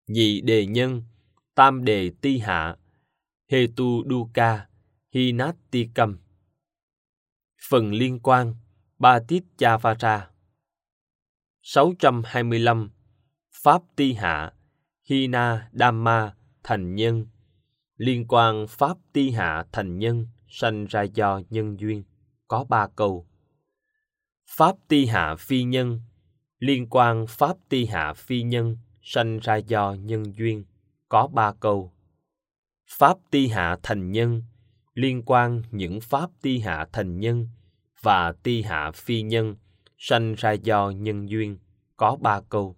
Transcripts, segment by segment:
nhị đề nhân, tam đề ti hạ, hetu dukkha, hinattikam. Phần liên quan, Patitchavara. 625. Pháp ti hạ, hina dhamma, thành nhân. Liên quan pháp ti hạ thành nhân sanh ra do nhân duyên, có 3 câu. Pháp ti hạ phi nhân, liên quan pháp ti hạ phi nhân sanh ra do nhân duyên, có 3 câu. Pháp ti hạ thành nhân, liên quan những pháp ti hạ thành nhân và ti hạ phi nhân sanh ra do nhân duyên, có 3 câu.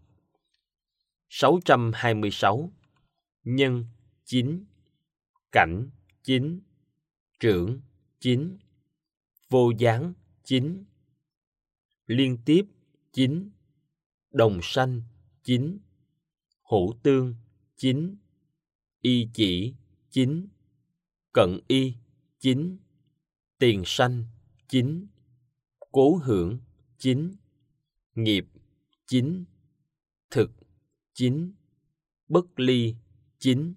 626. Nhân 9, cảnh 9, trưởng 9, vô gián 9, liên tiếp 9, đồng sanh 9, hữu tương 9, y chỉ 9, cận y 9, tiền sanh 9, cố hưởng 9, nghiệp 9, thực 9, bất ly 9.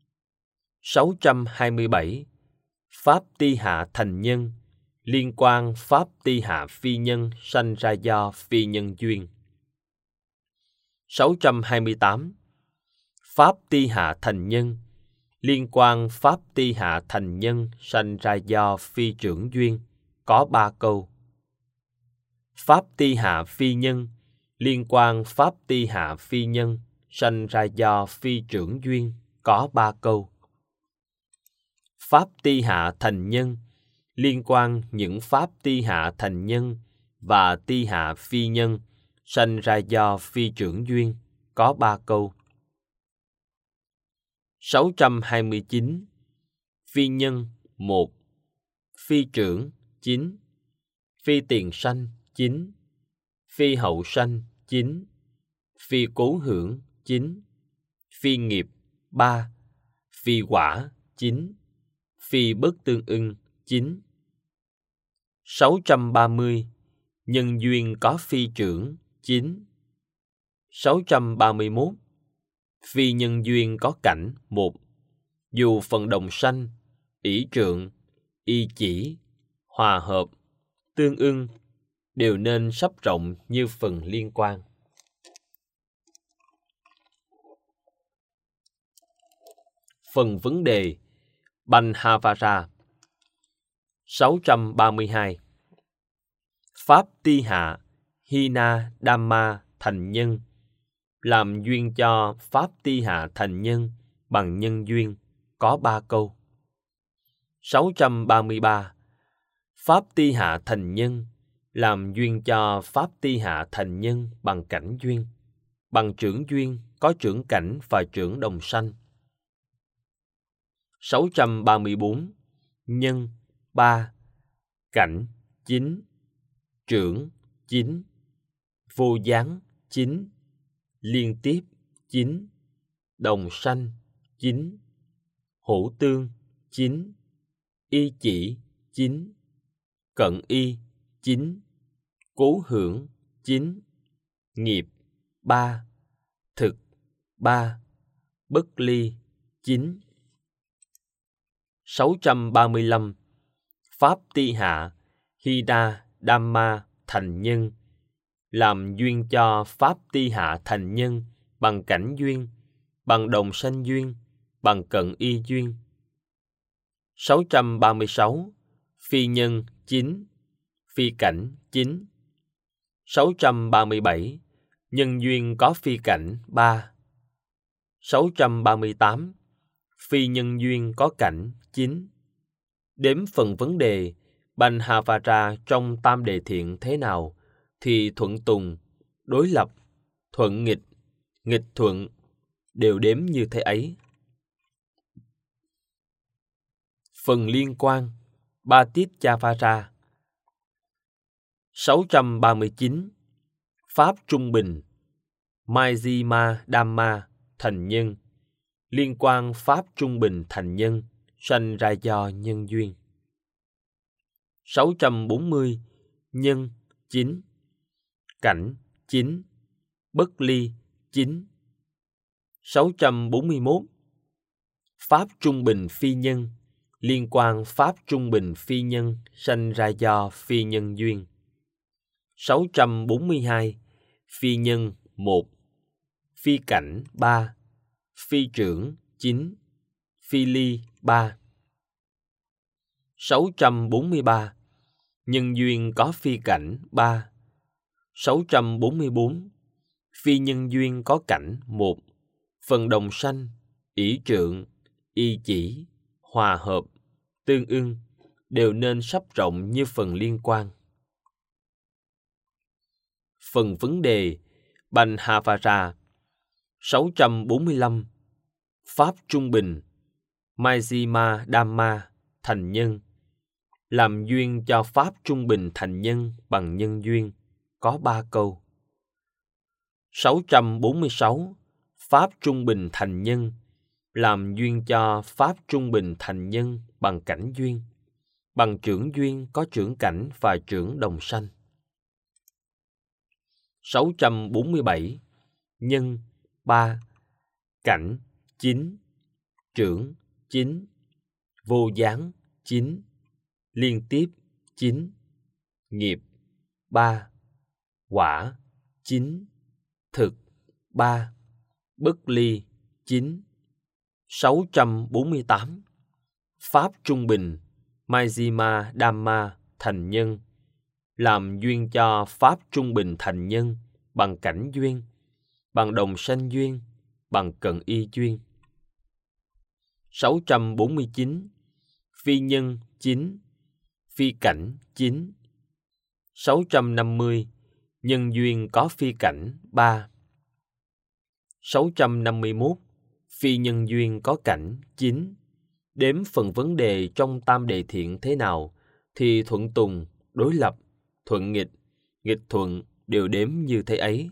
627. Pháp ti hạ thành nhân, liên quan pháp ti hạ phi nhân sanh ra do phi nhân duyên. 628. Pháp ti hạ thành nhân, liên quan pháp ti hạ thành nhân sanh ra do phi trưởng duyên, có 3 câu. Pháp ti hạ phi nhân, liên quan pháp ti hạ phi nhân sanh ra do phi trưởng duyên, có 3 câu. Pháp ti hạ thành nhân, liên quan những pháp ti hạ thành nhân và ti hạ phi nhân sanh ra do phi trưởng duyên, có 3 câu. 629. Phi nhân 1, phi trưởng 9, phi tiền sanh 9, phi hậu sanh 9, phi cố hưởng 9, phi nghiệp 3, phi quả 9, phi bất tương ưng 9. 630. Nhân duyên có phi trưởng 9. 631. Phi nhân duyên có cảnh 1. Dù phần đồng sanh, ỷ trượng, y chỉ, hòa hợp, tương ưng đều nên sắp rộng như phần liên quan. Phần vấn đề Banhavara. 632. Pháp ti hạ, hina dhamma thành nhân, làm duyên cho pháp ti hạ thành nhân bằng nhân duyên, có 3 câu. 633. Pháp ti hạ thành nhân, làm duyên cho pháp ti hạ thành nhân bằng cảnh duyên, bằng trưởng duyên có trưởng cảnh và trưởng đồng sanh. 634. Nhân 3, cảnh 9, trưởng 9, vô gián 9, liên tiếp 9, đồng sanh 9, hữu tương 9, y chỉ 9, cận y 9, cố hưởng 9, nghiệp 3, thực 3, bất ly 9. 635. Pháp ti hạ, hina dhamma thành nhân, làm duyên cho pháp ti hạ thành nhân bằng cảnh duyên, bằng đồng sanh duyên, bằng cận y duyên. 636. Phi nhân 9, phi cảnh 9. 637. Nhân duyên có phi cảnh 3. 638. Phi nhân duyên có cảnh 9. Đếm phần vấn đề Banhavara trong tam đề thiện thế nào thì thuận tùng, đối lập, thuận nghịch, nghịch thuận đều đếm như thế ấy. Phần liên quan Patitchavara. 639. Pháp trung bình Majjhima Dhamma thành nhân, liên quan pháp trung bình thành nhân sanh ra do nhân duyên. 640. Nhân 9, cảnh 9, bất ly 9. 641. Pháp trung bình phi nhân, liên quan pháp trung bình phi nhân sanh ra do phi nhân duyên. 642. Phi nhân 1, phi cảnh 3, phi trưởng 9, phi ly 3. 643. Nhân duyên có phi cảnh 3. 644. Phi nhân duyên có cảnh 1, phần đồng sanh, ỷ trượng, y chỉ, hòa hợp, tương ưng đều nên sắp rộng như phần liên quan. Phần vấn đề Banhavara. 645. Pháp trung bình Majjhima Dhamma thành nhân, làm duyên cho pháp trung bình thành nhân bằng nhân duyên, có 3 câu. 646. Pháp trung bình thành nhân, làm duyên cho pháp trung bình thành nhân bằng cảnh duyên, bằng trưởng duyên có trưởng cảnh và trưởng đồng sanh. 647. Nhân 3, cảnh 9, trưởng 9, vô gián 9, liên tiếp 9, nghiệp 3, quả 9, thực 3, bất ly 9. 648. Pháp trung bình Majjhima Dhamma thành nhân, làm duyên cho pháp trung bình thành nhân bằng cảnh duyên, bằng đồng sanh duyên, bằng cận y duyên. 649. Phi nhân 9, phi cảnh 9. 650. Nhân duyên có phi cảnh 3. 651. Phi nhân duyên có cảnh 9. Đếm phần vấn đề trong tam đề thiện thế nào thì thuận tùng, đối lập, thuận nghịch, nghịch thuận đều đếm như thế ấy.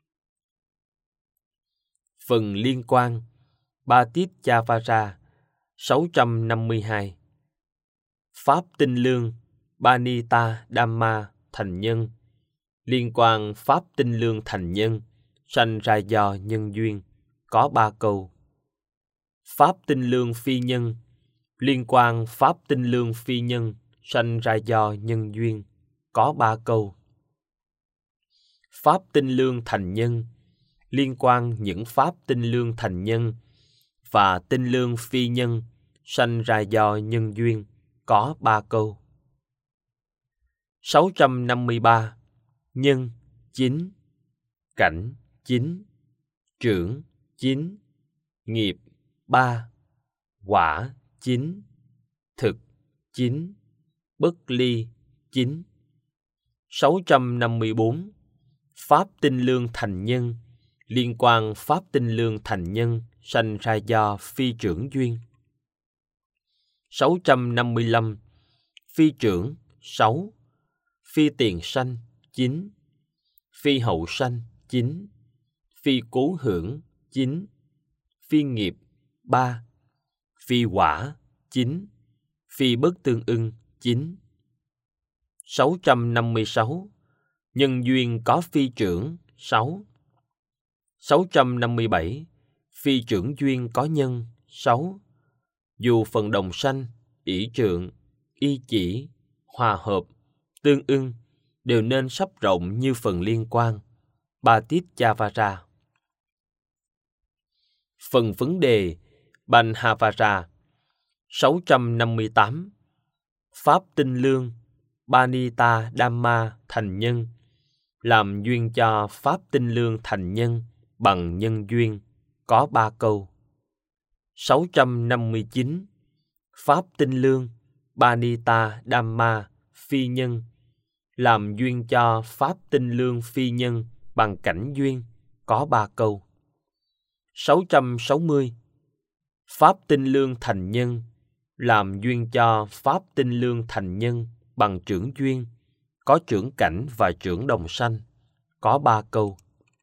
Phần liên quan Patitchavara. 652. Pháp tinh lương Banita Dhamma thành nhân, liên quan pháp tinh lương thành nhân sanh ra do nhân duyên, có 3 câu. Pháp tinh lương phi nhân, liên quan pháp tinh lương phi nhân sanh ra do nhân duyên, có 3 câu. Pháp tinh lương thành nhân, liên quan những pháp tinh lương thành nhân và tinh lương phi nhân sanh ra do nhân duyên, có 3 câu. 653. Nhân 9, cảnh 9, trưởng 9, nghiệp 3, quả 9, thực 9, bất ly 9. 654. Pháp tinh lương thành nhân, liên quan pháp tinh lương thành nhân sanh ra do phi trưởng duyên. 655. Phi trưởng 6, phi tiền sanh 9, phi hậu sanh 9, phi cố hưởng 9, phi nghiệp 3, phi quả 9, phi bất tương ưng 9. 656. Nhân duyên có phi trưởng 6. 657. Phi trưởng duyên có nhân 6. Dù phần đồng sanh, ỷ trượng, y chỉ, hòa hợp, tương ưng đều nên sắp rộng như phần liên quan Patitchavara. Phần vấn đề Banhavara. 658. Pháp tinh lương Banita Dhamma thành nhân, làm duyên cho pháp tinh lương thành nhân bằng nhân duyên, có 3 câu. 659. Pháp tinh lương Banita Dhamma phi nhân, làm duyên cho pháp tinh lương phi nhân bằng cảnh duyên, có 3 câu. 660. Pháp tinh lương thành nhân, làm duyên cho pháp tinh lương thành nhân bằng trưởng duyên, có trưởng cảnh và trưởng đồng sanh, có 3 câu.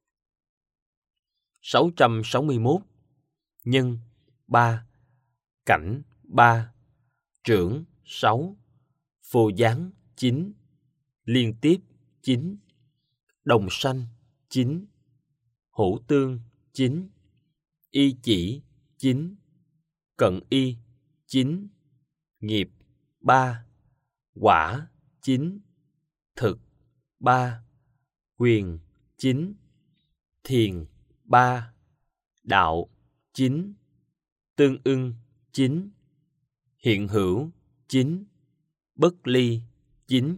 661. Nhân 3, cảnh 3, trưởng 6, vô gián 9, liên tiếp 9, đồng sanh 9, hữu tương 9, y chỉ 9, cận y 9, nghiệp 3, quả 9, thực 3, quyền 9, thiền 3, đạo 9, tương ưng 9, hiện hữu 9, bất ly 9.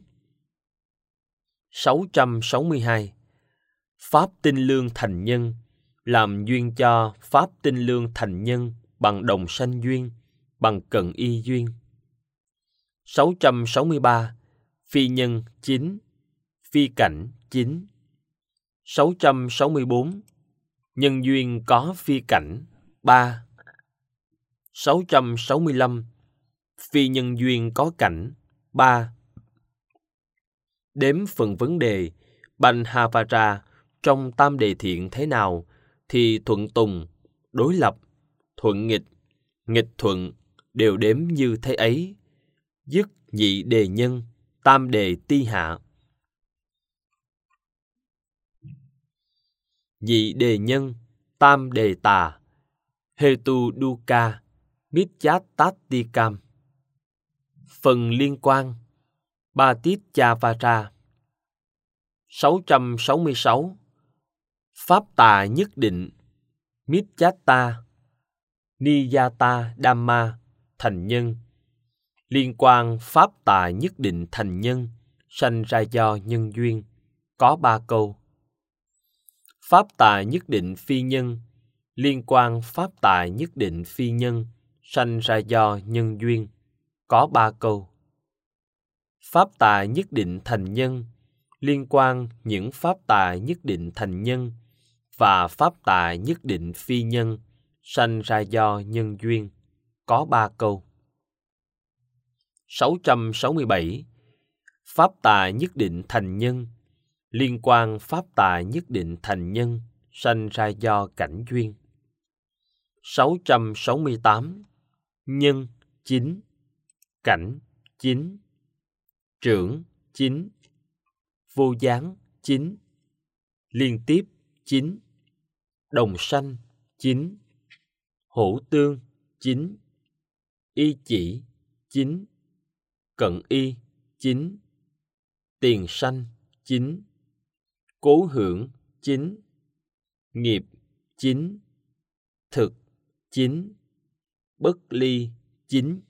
662. Pháp tinh lương thành nhân, làm duyên cho pháp tinh lương thành nhân bằng đồng sanh duyên, bằng cận y duyên. 663. Phi nhân 9, phi cảnh 9. 664. Nhân duyên có phi cảnh 3. 665. Phi nhân duyên có cảnh 3. Đếm phần vấn đề Banhavara trong tam đề thiện thế nào thì thuận tùng, đối lập, thuận nghịch, nghịch thuận đều đếm như thế ấy. Dứt nhị đề nhân, tam đề ti hạ. Nhị đề nhân, tam đề tà, hetu dukkha, mityatattikam. Phần liên quan Patitchavara. 666. Pháp tà nhất định, mityatta, niyata dhamma, thành nhân. Liên quan pháp tà nhất định thành nhân, sanh ra do nhân duyên, có 3 câu. Pháp tà nhất định phi nhân, liên quan pháp tà nhất định phi nhân, sanh ra do nhân duyên, có 3 câu. Pháp tà nhất định thành nhân, liên quan những pháp tà nhất định thành nhân và pháp tà nhất định phi nhân, sanh ra do nhân duyên, có 3 câu. 667. Pháp tà nhất định thành nhân, liên quan pháp tà nhất định thành nhân, sanh ra do cảnh duyên. 668. Nhân 9, cảnh 9, trưởng 9, vô gián 9, liên tiếp 9, đồng sanh 9, hữu tương 9, y chỉ 9, cận y 9, tiền sanh 9, cố hưởng 9, nghiệp 9, thực 9, bất ly 9.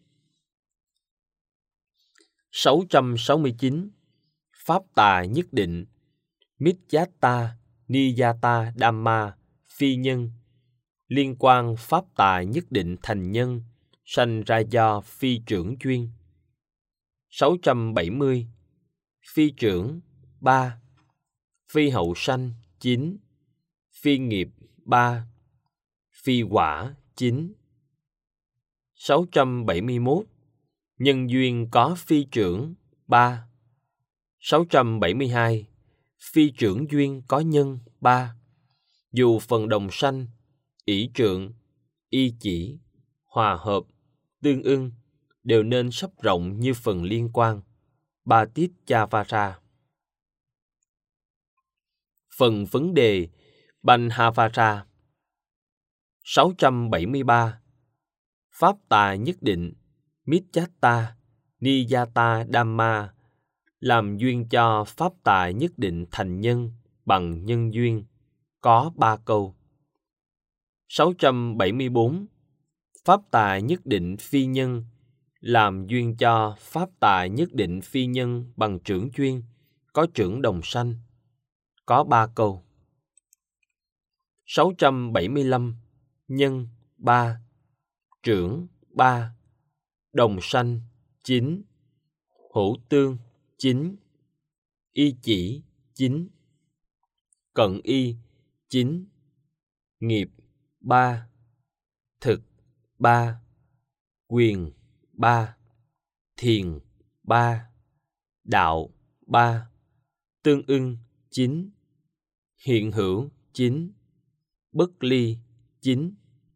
669. Pháp tà nhất định, mityatta, niyata dhamma, phi nhân. Liên quan pháp tà nhất định thành nhân, sanh ra do phi trưởng duyên. 670. Phi trưởng 3, phi hậu sanh 9, phi nghiệp 3, phi quả 9. 671. Nhân duyên có phi trưởng 3. 672. Phi trưởng duyên có nhân 3. Dù phần đồng sanh, ỷ trượng, y chỉ, hòa hợp, tương ưng đều nên sắp rộng như phần liên quan Patitchavara. Phần vấn đề Banhavara. 673. Pháp tà nhất định, mityatta, niyata dhamma, làm duyên cho pháp tà nhất định thành nhân bằng nhân duyên, có 3 câu. 674. Pháp tà nhất định phi nhân, làm duyên cho pháp tà nhất định phi nhân bằng trưởng duyên, có trưởng đồng sanh, có 3 câu. 675. Nhân 3, trưởng 3, đồng sanh 9, hữu tương 9, y chỉ 9, cận y 9, nghiệp 3, thực 3, quyền 3, thiền 3, đạo 3, tương ưng 9, hiện hữu 9, bất ly 9.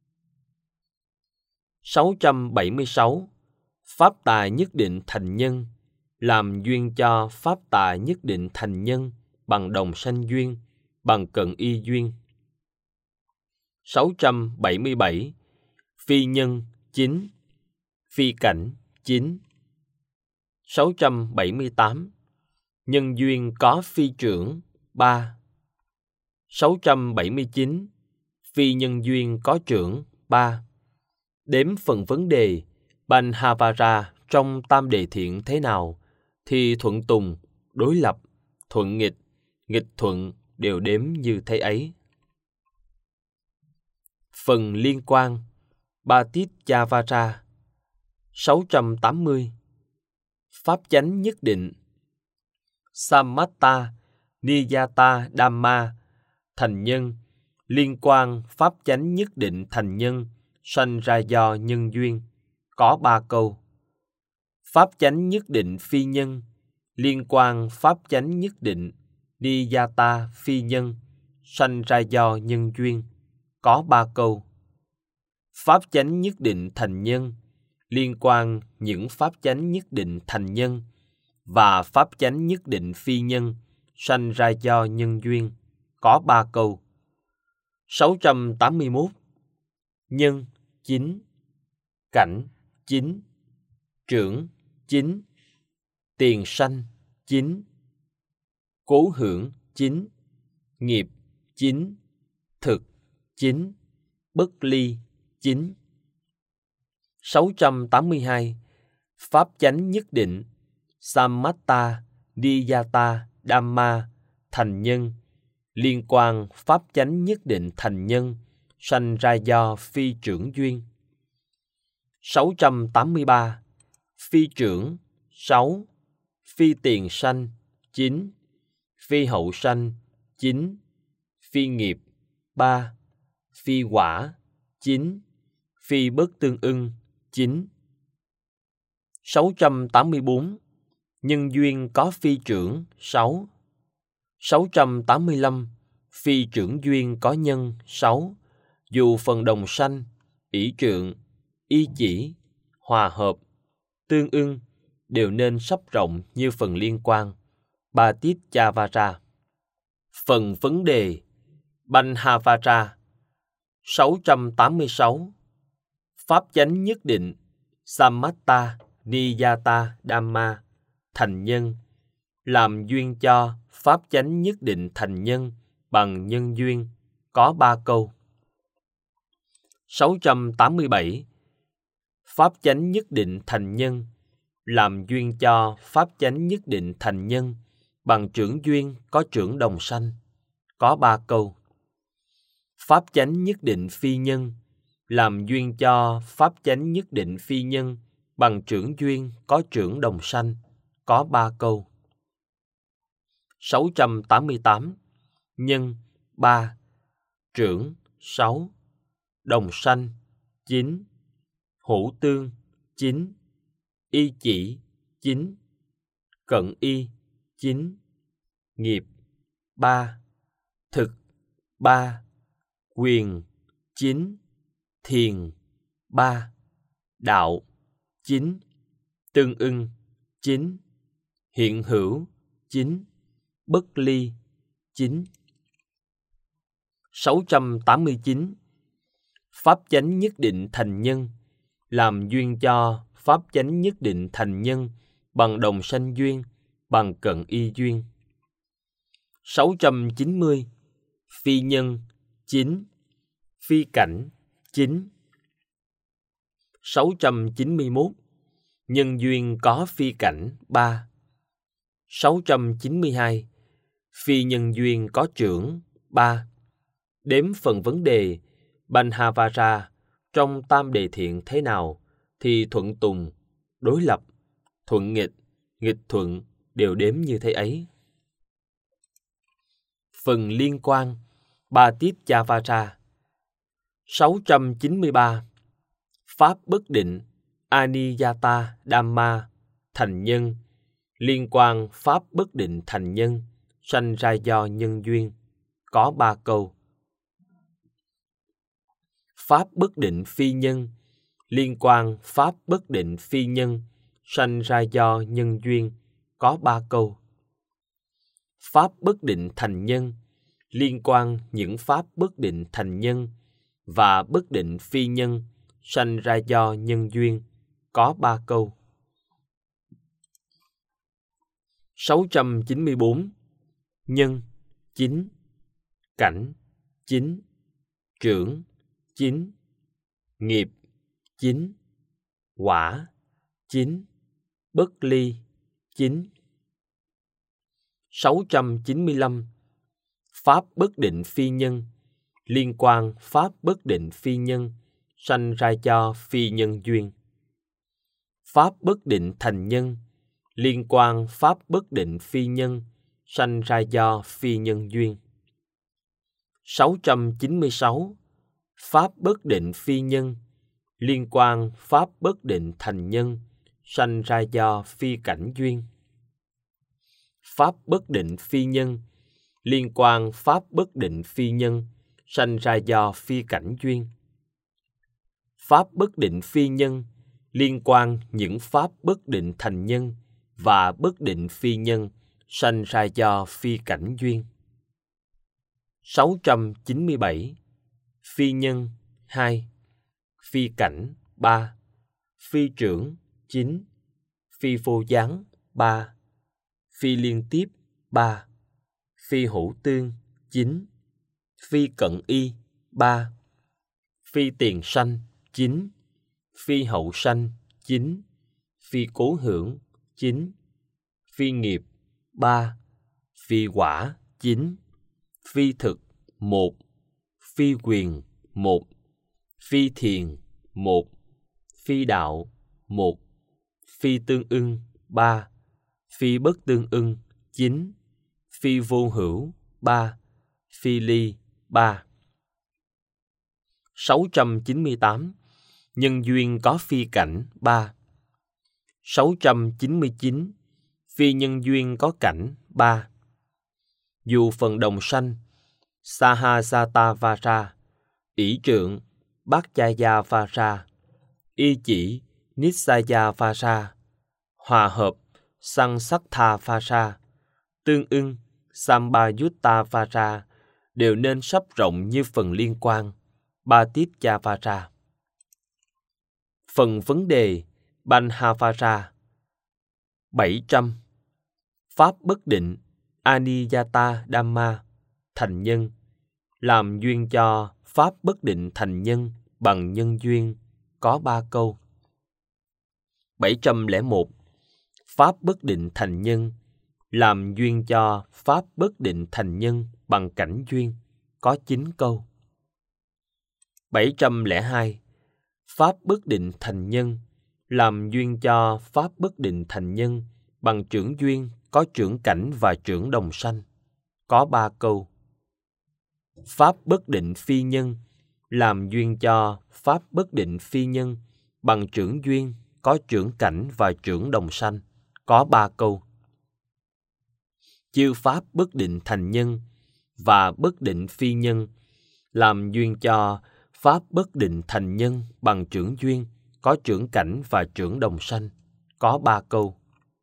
676. Pháp tà nhất định thành nhân, làm duyên cho pháp tà nhất định thành nhân bằng đồng sanh duyên, bằng cận y duyên. 677. Phi nhân 9. Phi cảnh 9. 678. Nhân duyên có phi trưởng 3. 679. Phi nhân duyên có trưởng 3. Đếm phần vấn đề Banhavara trong tam đề thiện thế nào thì thuận tùng, đối lập, thuận nghịch, nghịch thuận đều đếm như thế ấy. Phần liên quan Patitchavara 680. Pháp chánh nhất định Samatta Niyata Dhamma thành nhân, liên quan pháp chánh nhất định thành nhân sanh ra do nhân duyên, có 3 câu. Pháp chánh nhất định phi nhân, liên quan pháp chánh nhất định Niyata phi nhân sanh ra do nhân duyên, có 3 câu. Pháp chánh nhất định thành nhân, liên quan những pháp chánh nhất định thành nhân và pháp chánh nhất định phi nhân sanh ra do nhân duyên, có 3 câu. 681. Nhân 9. Cảnh 9. Trưởng 9. Tiền sanh 9. Cố hưởng 9. Nghiệp 9. Thực 9. Bất ly 9. 682. Pháp chánh nhất định Samatta Niyata Dhamma thành nhân, liên quan pháp chánh nhất định thành nhân sanh ra do phi trưởng duyên. 683. Phi trưởng 6. Phi tiền sanh 9. Phi hậu sanh 9. Phi nghiệp 3. Phi quả 9. Phi bất tương ưng 9. 684. Nhân duyên có phi trưởng 6. 685. Phi trưởng duyên có nhân 6. Dù phần đồng sanh, ỷ trượng, y chỉ, hòa hợp, tương ưng đều nên sắp rộng như phần liên quan Patitchavara. Phần vấn đề Banhavara 686. Pháp chánh nhất định Samatta Niyata Dhamma thành nhân, làm duyên cho pháp chánh nhất định thành nhân bằng nhân duyên, có 3 câu. 687. Pháp chánh nhất định thành nhân, làm duyên cho pháp chánh nhất định thành nhân bằng trưởng duyên có trưởng đồng sanh, có 3 câu. Pháp chánh nhất định phi nhân, làm duyên cho pháp chánh nhất định phi nhân bằng trưởng duyên có trưởng đồng sanh, có 3 câu. 688. Nhân 3. Trưởng 6. Đồng sanh 9. Hữu tương 9. Y chỉ 9. Cận y 9. Nghiệp 3. Thực 3. Quyền 9. Thiền 3. Đạo 9. Tương ưng 9. Hiện hữu 9. Bất ly 9. 689. Pháp chánh nhất định thành nhân, làm duyên cho pháp chánh nhất định thành nhân bằng đồng sanh duyên, bằng cận y duyên. 690. Phi nhân 9. Phi cảnh 9. 691. Nhân duyên có phi cảnh 3. 692. Phi nhân duyên có trưởng 3. Đếm phần vấn đề Banhavara trong tam đề thiện thế nào thì thuận tùng, đối lập, thuận nghịch, nghịch thuận đều đếm như thế ấy. Phần liên quan Patitchavara 693. Pháp bất định Aniyata Dhamma thành nhân, liên quan pháp bất định thành nhân sanh ra do nhân duyên, có 3 câu. Pháp bất định phi nhân, liên quan pháp bất định phi nhân sanh ra do nhân duyên, có 3 câu. Pháp bất định thành nhân, liên quan những pháp bất định thành nhân và bất định phi nhân sanh ra do nhân duyên, có 3 câu. 694. Nhân 9, cảnh 9, trưởng 9, nghiệp 9, quả 9, bất ly 9. 695. Pháp bất định phi nhân, liên quan pháp bất định phi nhân sanh ra do phi nhân duyên. Pháp bất định thành nhân, liên quan pháp bất định phi nhân sanh ra do phi nhân duyên. 696. Pháp bất định phi nhân, liên quan pháp bất định thành nhân sanh ra do phi cảnh duyên. Pháp bất định phi nhân, liên quan pháp bất định phi nhân sanh ra do phi cảnh duyên. Pháp bất định phi nhân, liên quan những pháp bất định thành nhân và bất định phi nhân sanh ra do phi cảnh duyên. 697. Phi nhân 2, phi cảnh 3, phi trưởng 9, phi vô gián 3, phi liên tiếp 3, phi hữu tương 9, phi cận y 3, phi tiền sanh 9, phi hậu sanh 9, phi cố hưởng 9, phi nghiệp 3, phi quả 9, phi thực 1, phi quyền 1, phi thiền 1, phi đạo 1, phi tương ưng 3, phi bất tương ưng 9, phi vô hữu 3, phi ly 3. 698. Nhân duyên có phi cảnh 3. 699. Phi nhân duyên có cảnh 3. Dù phần đồng sanh Sahasatavara, ỷ trượng Bhaktiyavara, y chỉ Nissayavara, hòa hợp Sansathavara, tương ưng Sambayuttavara đều nên sắp rộng như phần liên quan Bhatitchavara. Phần vấn đề Banhavara. 700. Pháp bất định Aniyata Dhamma thành nhân, làm duyên cho pháp bất định thành nhân bằng nhân duyên, có 3 câu. 701. Pháp bất định thành nhân, làm duyên cho pháp bất định thành nhân bằng cảnh duyên, có 9 câu. 702. Pháp bất định thành nhân, làm duyên cho pháp bất định thành nhân bằng trưởng duyên, có trưởng cảnh và trưởng đồng sanh, có 3 câu. Pháp bất định phi nhân, làm duyên cho pháp bất định phi nhân bằng trưởng duyên, có trưởng cảnh và trưởng đồng sanh, có 3 câu. Chư pháp bất định thành nhân và bất định phi nhân, làm duyên cho pháp bất định thành nhân bằng trưởng duyên, có trưởng cảnh và trưởng đồng sanh, có 3 câu.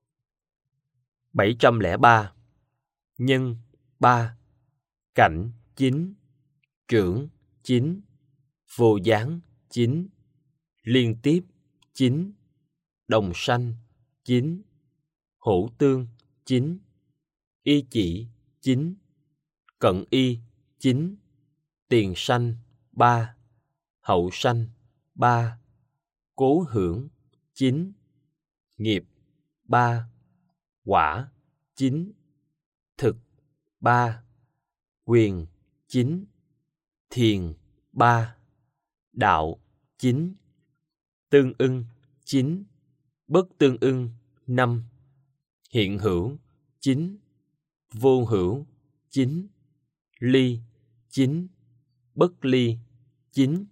703. Nhân 3, cảnh 9, trưởng 9, vô gián 9, liên tiếp 9, đồng sanh 9, hữu tương 9, y chỉ 9, cận y 9, tiền sanh 3, hậu sanh 3, cố hưởng 9, nghiệp 3, quả 9, thực 3, quyền 9, thiền 3, đạo 9, tương ưng 9, bất tương ưng 5, hiện hữu 9, vô hữu 9, ly 9, bất ly 9.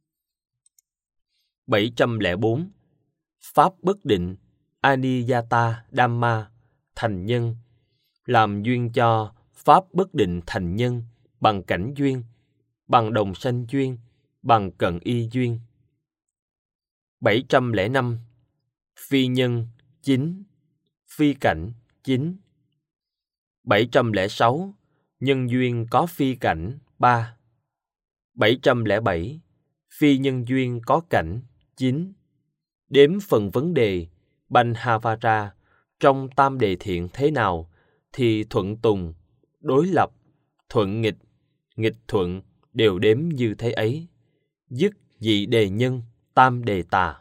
704. Pháp bất định Aniyata Dhamma thành nhân, làm duyên cho pháp bất định thành nhân bằng cảnh duyên, bằng đồng sanh duyên, bằng cận y duyên. 705. Phi nhân 9, phi cảnh 9. 706. Nhân duyên có phi cảnh 3. 707. Phi nhân duyên có cảnh 9. Đếm phần vấn đề Banhavara trong tam đề thiện thế nào thì thuận tùng, đối lập, thuận nghịch, nghịch thuận đều đếm như thế ấy. Dứt dị đề nhân, tam đề tà.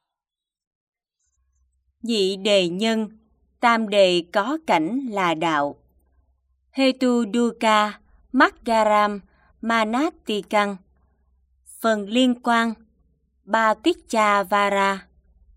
Dị đề nhân, tam đề có cảnh là đạo. Hetu dukkha maggaram manattikang. Phần liên quan Paticca-vara.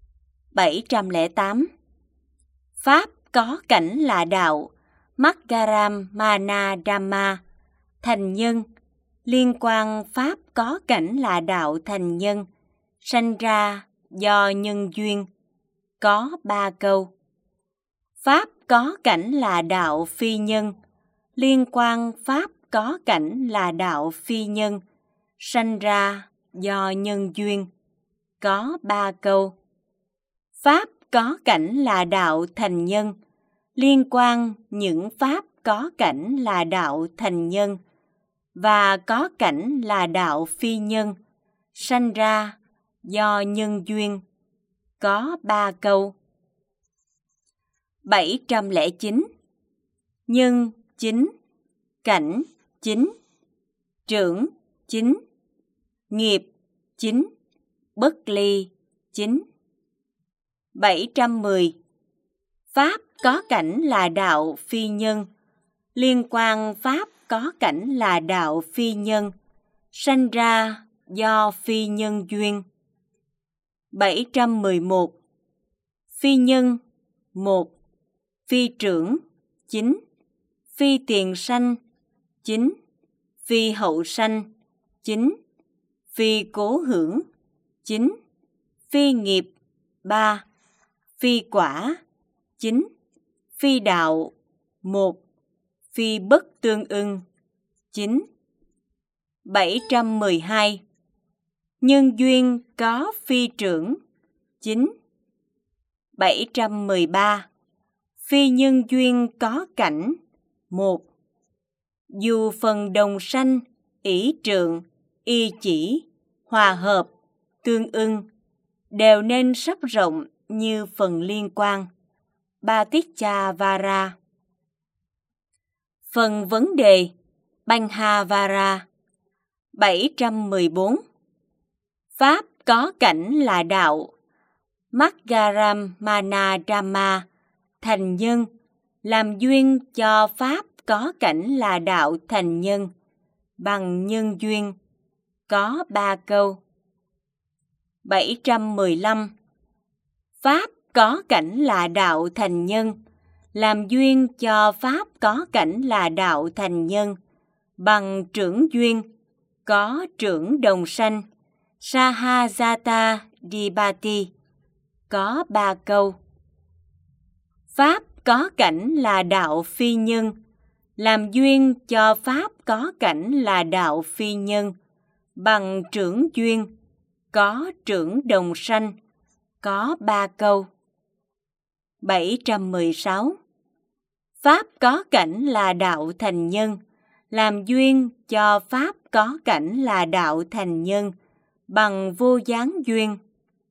708. Pháp có cảnh là đạo, Maggaram Mana Dhamma, thành nhân. Liên quan Pháp có cảnh là đạo thành nhân, sanh ra do nhân duyên. Có 3 câu. Pháp có cảnh là đạo phi nhân. Liên quan Pháp có cảnh là đạo phi nhân, sanh ra do nhân duyên. Có 3 câu. Pháp có cảnh là đạo thành nhân. Liên quan những Pháp có cảnh là đạo thành nhân và có cảnh là đạo phi nhân, sanh ra do nhân duyên. Có 3 câu. 709. Nhân 9, cảnh 9, trưởng 9, nghiệp 9, bất ly 9. 710. Pháp có cảnh là đạo phi nhân. Liên quan Pháp có cảnh là đạo phi nhân, sanh ra do phi nhân duyên. 711. Phi nhân 1, phi trưởng 9, phi tiền sanh 9, phi hậu sanh 9, phi cố hưởng 9, phi nghiệp 3, phi quả 9, phi đạo 1, phi bất tương ưng 9. 712. Nhân duyên có phi trưởng 9. 713. Phi nhân duyên có cảnh 1. Dù phần đồng sanh, ỷ trượng, y chỉ, hòa hợp, tương ưng đều nên sắp rộng như phần liên quan. Paticca-vara. Phần vấn đề Banhavara. 714. Pháp có cảnh là đạo, Maggaram Mana Dhamma, thành nhân. Làm duyên cho Pháp có cảnh là đạo thành nhân, bằng nhân duyên. Có 3 câu. 715. Pháp có cảnh là đạo thành nhân. Làm duyên cho Pháp có cảnh là đạo thành nhân, bằng trưởng duyên. Có trưởng đồng sanh, Sahajata Dibati. Có 3 câu. Pháp có cảnh là đạo phi nhân. Làm duyên cho Pháp có cảnh là đạo phi nhân, bằng trưởng duyên. Có trưởng đồng sanh. Có 3 câu. 716. Pháp có cảnh là đạo thành nhân. Làm duyên cho Pháp có cảnh là đạo thành nhân, bằng vô gián duyên.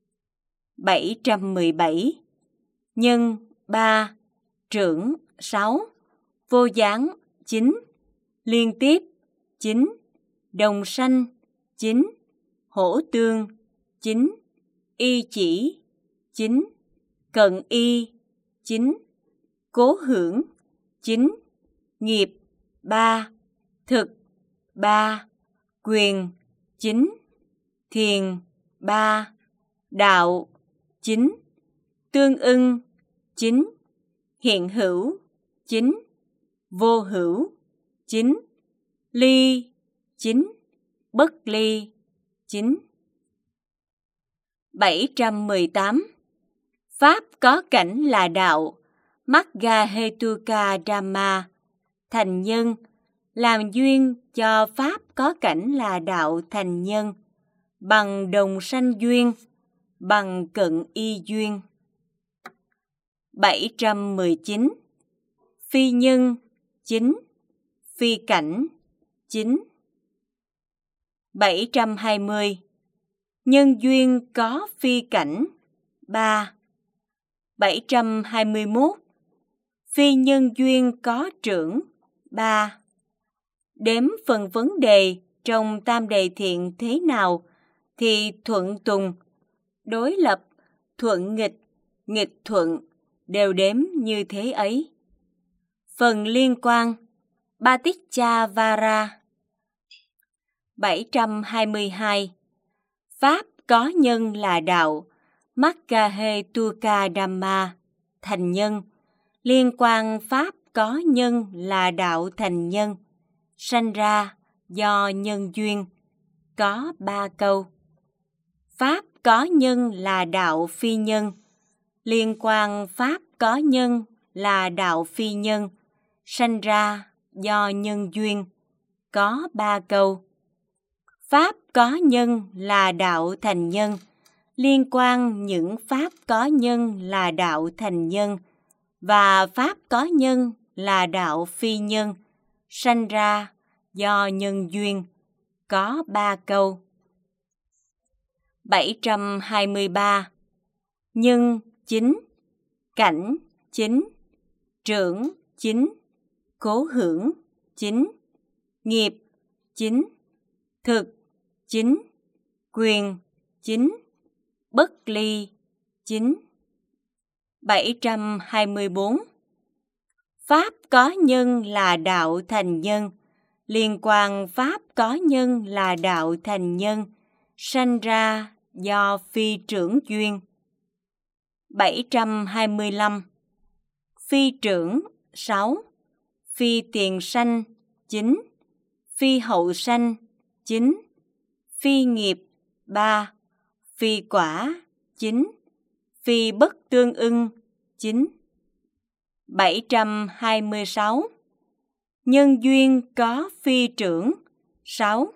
717. Nhân 3, trưởng 6, vô gián 9, liên tiếp 9, đồng sanh 9, hỗ tương 9, y chỉ 9, cận y 9, cố hưởng 9, nghiệp 3, thực 3, quyền 9, thiền 3, đạo 9, tương ưng 9, hiện hữu 9, vô hữu 9, ly 9, bất ly 9. 718. Pháp có cảnh là đạo, Magga Hetuka Dhamma, thành nhân. Làm duyên cho Pháp có cảnh là đạo thành nhân, bằng đồng sanh duyên, bằng cận y duyên. 719. Phi nhân 9, phi cảnh 9. 720. Nhân duyên có phi cảnh 3. 721. Phi nhân duyên có trưởng 3. Đếm phần vấn đề trong tam đề thiện thế nào thì thuận tùng, đối lập, thuận nghịch, nghịch thuận đều đếm như thế ấy. Phần liên quan Paticca-vara. 722. Pháp có nhân là đạo, Maggahetuka-dhamma, thành nhân. Liên quan Pháp có nhân là đạo thành nhân, sanh ra do nhân duyên, có 3 câu. Pháp có nhân là đạo phi nhân. Liên quan Pháp có nhân là đạo phi nhân, sanh ra do nhân duyên, có 3 câu. Pháp có nhân là đạo thành nhân. Liên quan những Pháp có nhân là đạo thành nhân và Pháp có nhân là đạo phi nhân, sanh ra do nhân duyên, có 3 câu. 723. Nhân chính, cảnh chính, trưởng chính, cố hưởng chính, nghiệp chính, thực chính, quyền chính, bất ly chính. 724. Pháp có nhân là đạo thành nhân. Liên quan Pháp có nhân là đạo thành nhân, sanh ra do phi trưởng duyên. 725. Phi trưởng 6. Phi tiền sanh 9. Phi hậu sanh 9. Phi nghiệp 3. Phi quả 9. Phi bất tương ưng 9. 726. Nhân duyên có phi trưởng 6.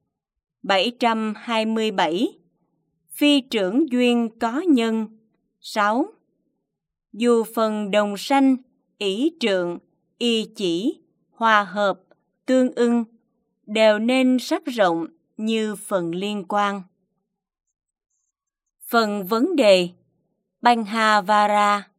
727. Phi trưởng duyên có nhân 6. Dù phần đồng sanh, ỷ trượng, y chỉ, hòa hợp, tương ưng đều nên sắc rộng như phần liên quan. Phần vấn đề Banh-ha-vara.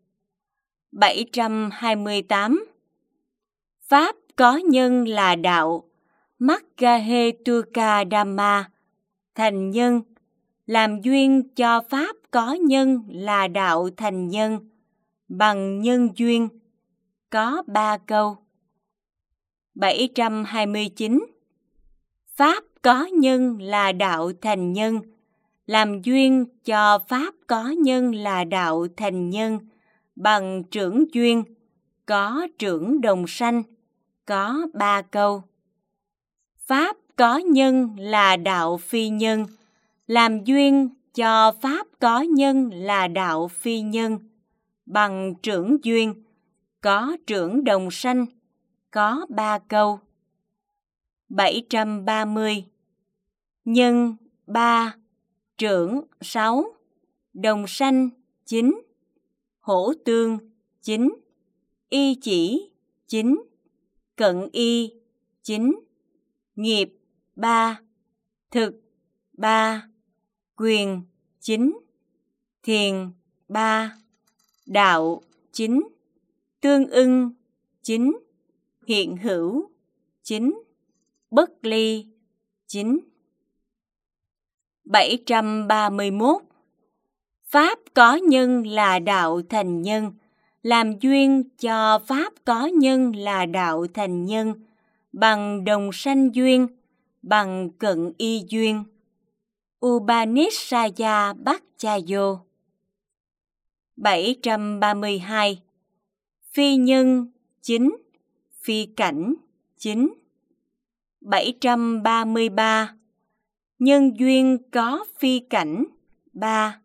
728. Pháp có nhân là đạo, Maggahetuka-dhamma, thành nhân. Làm duyên cho Pháp có nhân là đạo thành nhân, bằng nhân duyên, có 3 câu. 729. Pháp có nhân là đạo thành nhân. Làm duyên cho Pháp có nhân là đạo thành nhân, bằng trưởng duyên, có trưởng đồng sanh, có 3 câu. Pháp có nhân là đạo phi nhân. Làm duyên cho Pháp có nhân là đạo phi nhân, bằng trưởng duyên, có trưởng đồng sanh, có 3 câu. 730. Nhân 3, trưởng 6, đồng sanh 9, hổ tương 9, y chỉ 9, cận y 9, nghiệp 3, thực 3, quyền 9, thiền 3, đạo 9, tương ưng 9, hiện hữu 9, bất ly 9. 731. Pháp có nhân là đạo thành nhân. Làm duyên cho Pháp có nhân là đạo thành nhân, bằng đồng sanh duyên, bằng cận y duyên. Upanishaya Bhattchayo. 732. Phi nhân 9, phi cảnh 9. 733. Nhân duyên có phi cảnh 3.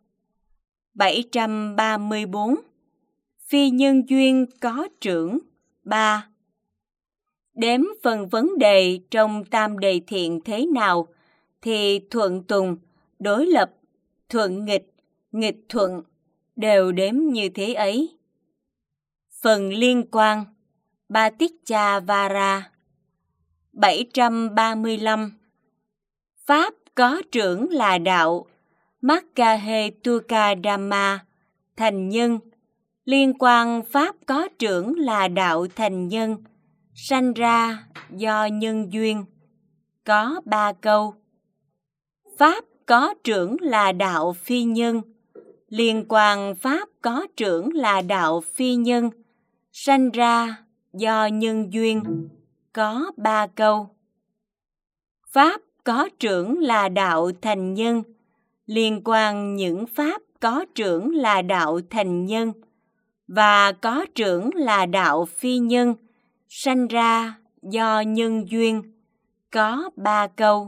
734. Phi nhân duyên có trưởng 3. Đếm phần vấn đề trong tam đề thiện thế nào thì thuận tùng, đối lập, thuận nghịch, nghịch thuận đều đếm như thế ấy. Phần liên quan Paticca-vara. 735. Pháp có trưởng là đạo, Maggahetuka Dhamma, thành nhân. Liên quan Pháp có trưởng là đạo thành nhân, sanh ra do nhân duyên. Có 3 câu. Pháp có trưởng là đạo phi nhân. Liên quan Pháp có trưởng là đạo phi nhân, sanh ra do nhân duyên. Có 3 câu. Pháp có trưởng là đạo thành nhân. Liên quan những Pháp có trưởng là đạo thành nhân và có trưởng là đạo phi nhân, sanh ra do nhân duyên. Có 3 câu.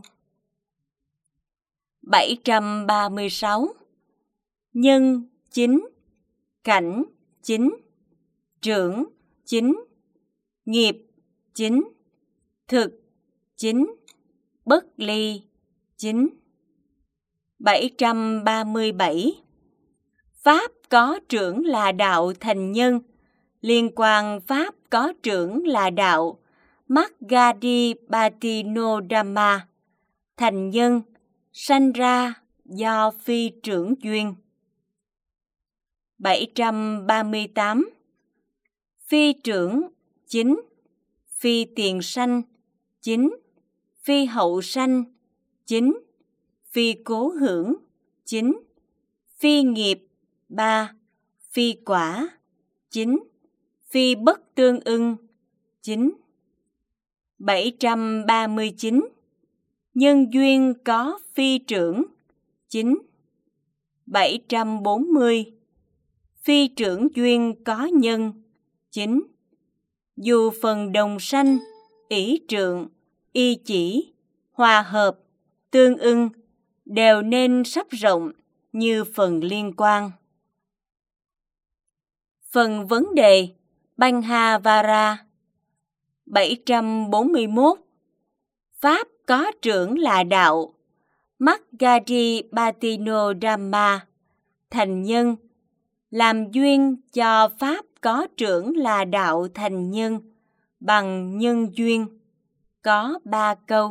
736. Nhân chính, cảnh chính, trưởng chính, nghiệp chính, thực chính, bất ly chính. 737. Pháp có trưởng là đạo thành nhân. Liên quan Pháp có trưởng là đạo Maggadipatino Dhamma, thành nhân, sanh ra do phi trưởng duyên. 738. Phi trưởng chính, phi tiền sanh chính, phi hậu sanh chính, phi cố hưởng chính, phi nghiệp 3, phi quả chính, phi bất tương ưng chính. 739. Nhân duyên có phi trưởng chính. 740. Phi trưởng duyên có nhân chính. Dù phần đồng sanh, ỷ trượng, y chỉ, hòa hợp, tương ưng đều nên sắp rộng như phần liên quan. Phần vấn đề Banh-ha-va-ra. 741. Pháp có trưởng là đạo Maggadipatino Dhamma, thành nhân. Làm duyên cho Pháp có trưởng là đạo thành nhân bằng nhân duyên. Có 3 câu.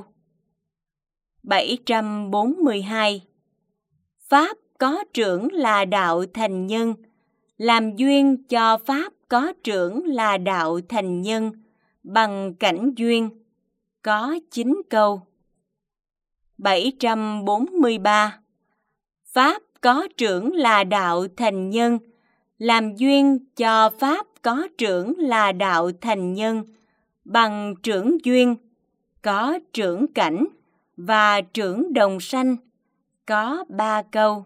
742. Pháp có trưởng là đạo thành nhân. Làm duyên cho Pháp có trưởng là đạo thành nhân bằng cảnh duyên. Có 9 câu. 743. Pháp có trưởng là đạo thành nhân. Làm duyên cho Pháp có trưởng là đạo thành nhân bằng trưởng duyên. Có trưởng cảnh và trưởng đồng sanh. Có 3 câu.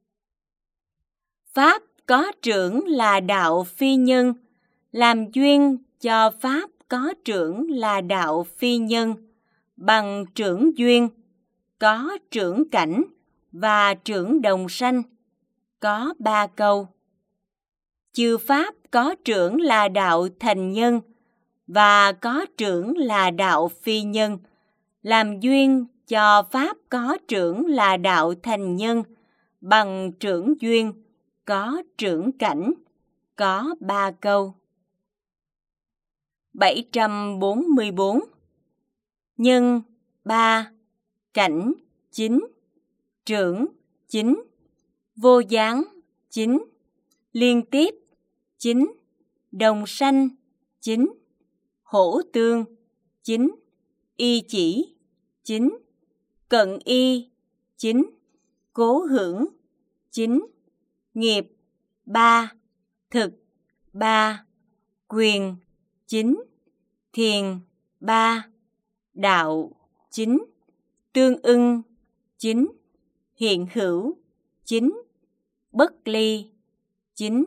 Pháp có trưởng là đạo phi nhân. Làm duyên cho Pháp có trưởng là đạo phi nhân bằng trưởng duyên. Có trưởng cảnh và trưởng đồng sanh. Có 3 câu. Chư Pháp có trưởng là đạo thành nhân và có trưởng là đạo phi nhân. Làm duyên cho Pháp có trưởng là đạo thành nhân bằng trưởng duyên. Có trưởng cảnh. Có 3 câu. 744. Nhân 3, cảnh 9, trưởng 9, vô gián 9, liên tiếp 9, đồng sanh 9, hỗ tương 9, y chỉ 9, cận y 9, cố hưởng 9, nghiệp 3, thực 3, quyền 9, thiền 3, đạo 9, tương ưng 9, hiện hữu 9, bất ly 9.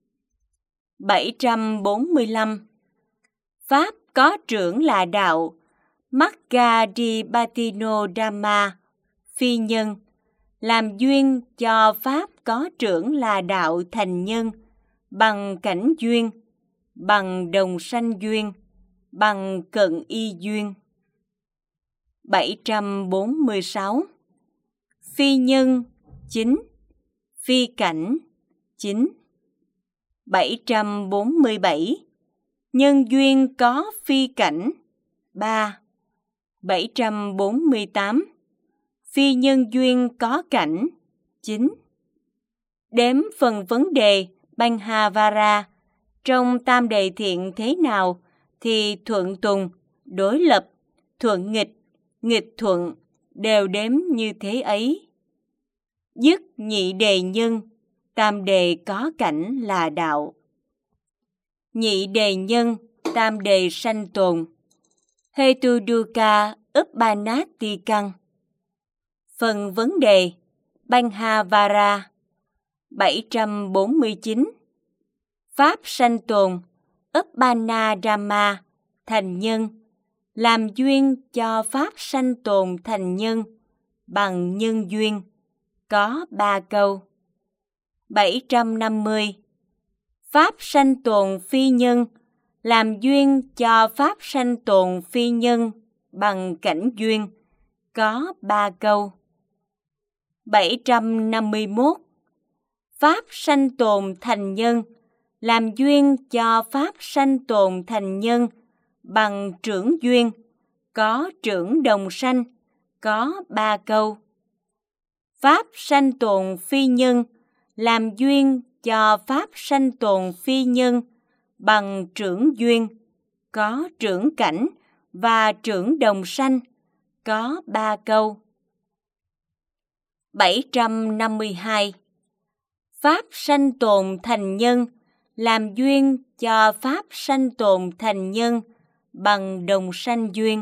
745. Pháp có trưởng là đạo Maggadipatino Dhamma, phi nhân. Làm duyên cho Pháp có trưởng là đạo thành nhân bằng cảnh duyên, bằng đồng sanh duyên, bằng cận y duyên. 746. Phi nhân 9, phi cảnh 9. 747. Nhân duyên có phi cảnh 3. 748. phi nhân duyên có cảnh 9. Đếm phần vấn đề Banhavara trong tam đề thiện thế nào thì thuận tùng, đối lập, thuận nghịch, nghịch thuận đều đếm như thế ấy. Dứt nhị đề nhân, tam đề có cảnh là đạo. Nhị đề nhân, tam đề sanh tồn. Hetu dukkha uppannātikang. Phần vấn đề Banhavara 749. Pháp sanh tồn Uppannādhamma thành nhân, làm duyên cho pháp sanh tồn thành nhân bằng nhân duyên, có 3 câu. 750. Pháp sanh tồn phi nhân, làm duyên cho pháp sanh tồn phi nhân bằng cảnh duyên, có 3 câu. 751. Pháp sanh tồn thành nhân, làm duyên cho pháp sanh tồn thành nhân bằng trưởng duyên, có trưởng đồng sanh, có 3 câu. Pháp sanh tồn phi nhân, làm duyên cho pháp sanh tồn phi nhân bằng trưởng duyên, có trưởng cảnh và trưởng đồng sanh, có 3 câu. 752. Pháp sanh tồn thành nhân, làm duyên cho pháp sanh tồn thành nhân bằng đồng sanh duyên.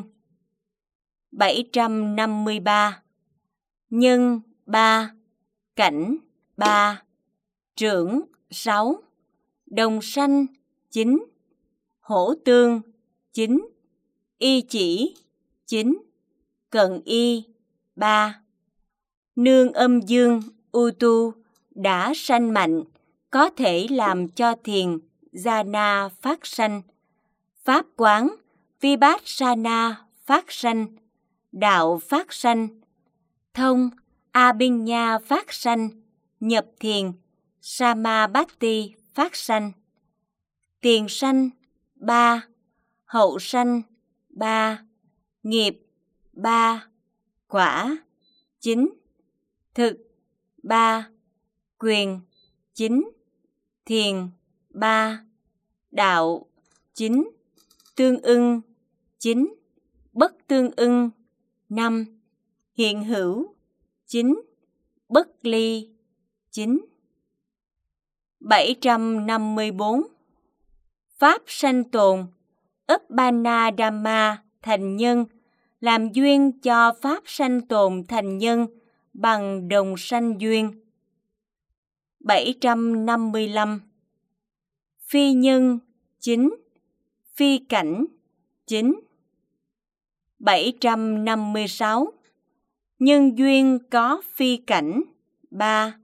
753. Nhân 3, cảnh 3, trưởng 6, đồng sanh 9, hỗ tương 9, y chỉ 9, cận y 3. Nương âm dương Utu đã sanh mạnh, có thể làm cho thiền Jhana phát sanh, pháp quán Vipassana phát sanh, đạo phát sanh, thông Abhiññā phát sanh, nhập thiền Samabhati phát sanh. Tiền sanh 3, hậu sanh 3, nghiệp 3, quả 9, thực 3, quyền 9, thiền 3, đạo 9, tương ưng 9, bất tương ưng 5, hiện hữu 9, bất ly 9. 754. Pháp sanh tồn Uppannādhamma thành nhân, làm duyên cho pháp sanh tồn thành nhân bằng đồng sanh duyên. 755. Phi nhân 9, phi cảnh 9. 756. Nhân duyên có phi cảnh 3.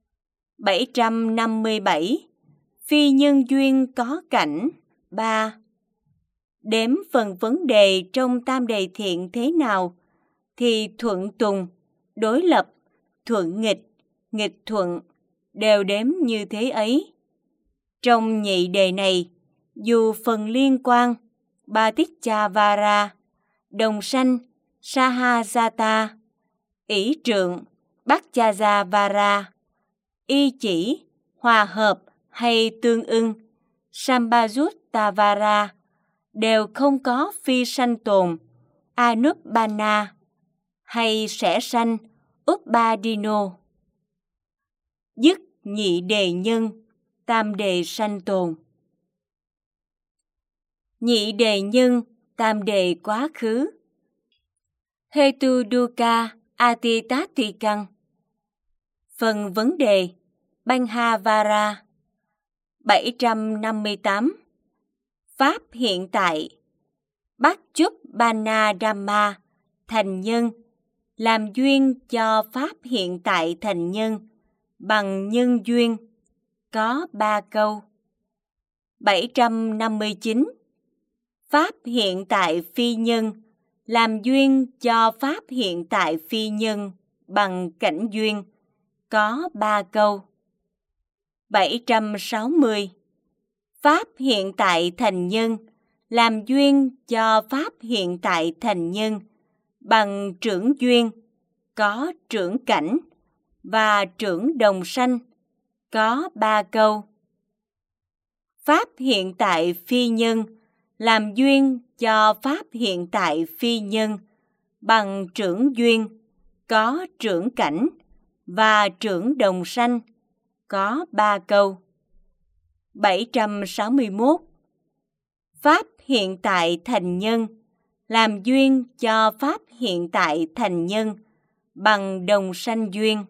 757. Phi nhân duyên có cảnh 3. Đếm phần vấn đề trong tam đề thiện thế nào thì thuận tùng, đối lập, thuận nghịch, nghịch thuận đều đếm như thế ấy. Trong nhị đề này, dù phần liên quan Paticca-vara, đồng sanh Sahajata, ỷ trượng Bhaccaya-vara, y chỉ, hòa hợp hay tương ưng Sambhajutta-vara đều không có phi sanh tồn Anuppana hay sẽ sanh Uppadino. Dứt nhị đề nhân, tam đề sanh tồn. Nhị đề nhân, tam đề quá khứ. Hetu dukkha atitatthikang. Phần vấn đề Banhavara 758. Pháp hiện tại Paccuppanādhamma thành nhân, làm duyên cho pháp hiện tại thành nhân bằng nhân duyên, có 3 câu. 759. Pháp hiện tại phi nhân, làm duyên cho pháp hiện tại phi nhân bằng cảnh duyên, có 3 câu. 760. Pháp hiện tại thành nhân, làm duyên cho pháp hiện tại thành nhân bằng trưởng duyên, có trưởng cảnh và trưởng đồng sanh, có 3 câu. Pháp hiện tại phi nhân làm duyên cho pháp hiện tại phi nhân bằng trưởng duyên, có trưởng cảnh và trưởng đồng sanh, có 3 câu. 761. Pháp hiện tại thành nhân làm duyên cho pháp hiện tại thành nhân bằng đồng sanh duyên.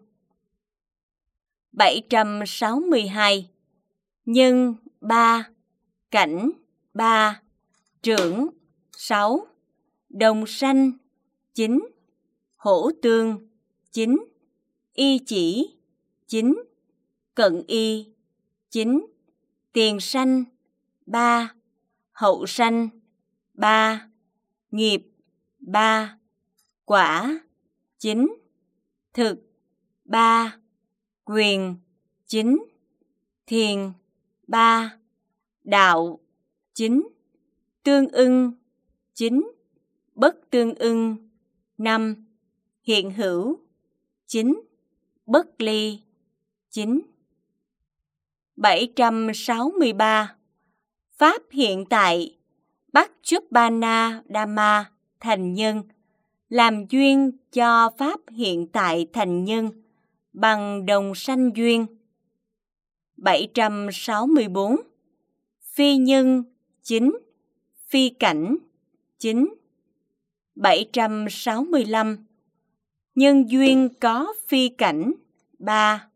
762. Nhân 3, cảnh 3, trưởng 6, đồng sanh 9, hỗ tương 9, y chỉ 9, cận y 9, tiền sanh 3, hậu sanh 3, nghiệp 3, quả 9, thực 3, quyền 9, thiền 3, đạo 9, tương ưng 9, bất tương ưng 5, hiện hữu 9, bất ly 9. 763. Pháp hiện tại Bacchubana Dhamma thành nhân làm duyên cho pháp hiện tại thành nhân bằng đồng sanh duyên. 764. Phi nhân 9, phi cảnh 9. 765. Nhân duyên có phi cảnh 3.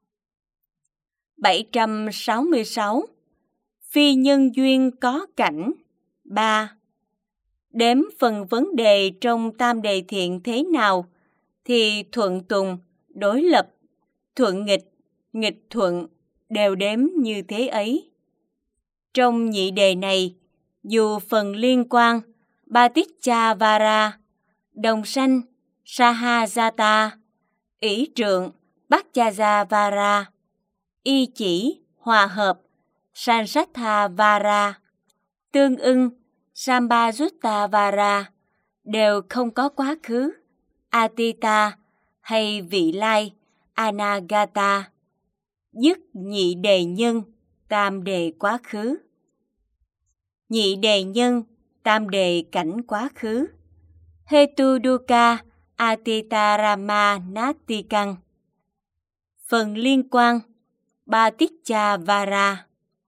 766. Phi nhân duyên có cảnh 3. Đếm phần vấn đề trong tam đề thiện thế nào thì thuận tùng, đối lập, thuận nghịch, nghịch thuận đều đếm như thế ấy. Trong nhị đề này, dù phần liên quan Paticca-vara, đồng sanh Sahajata, ỷ trượng Bacchasa-vara, y chỉ hòa hợp Sansatha-vara, tương ưng Sambhajutta-vara đều không có quá khứ Atita hay vị lai Anagata, dứt nhị đề nhân, tam đề quá khứ. Nhị đề nhân, tam đề cảnh quá khứ. Hetu dukkha atitarama natikang. Phần liên quan Paticca-vara.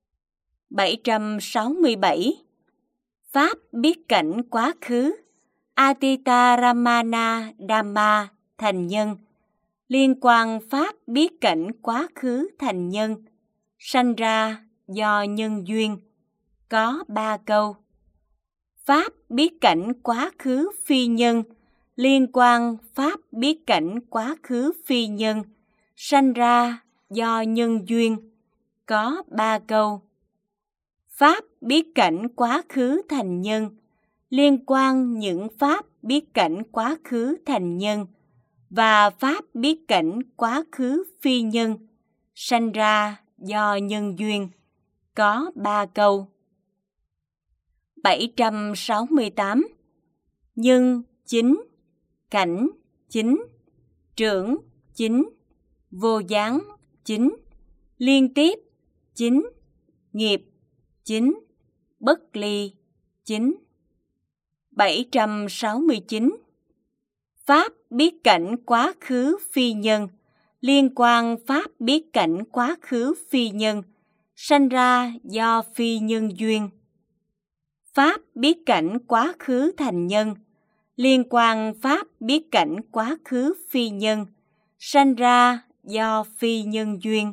767. Pháp biết cảnh quá khứ Atitaramana Dhamma thành nhân. Liên quan pháp biết cảnh quá khứ thành nhân, sanh ra do nhân duyên, có 3 câu. Pháp biết cảnh quá khứ phi nhân, liên quan pháp biết cảnh quá khứ phi nhân, sanh ra do nhân duyên, có 3 câu. Pháp biết cảnh quá khứ thành nhân, liên quan những pháp biết cảnh quá khứ thành nhân, và pháp biết cảnh quá khứ phi nhân, sanh ra do nhân duyên, có 3 câu. 768. Nhân 9, cảnh 9, trưởng 9, vô gián 9, liên tiếp 9, nghiệp 9, bất ly 9. 769. Pháp biết cảnh quá khứ phi nhân, liên quan pháp biết cảnh quá khứ phi nhân, sanh ra do phi nhân duyên. Pháp biết cảnh quá khứ thành nhân, liên quan pháp biết cảnh quá khứ phi nhân, sanh ra do phi nhân duyên.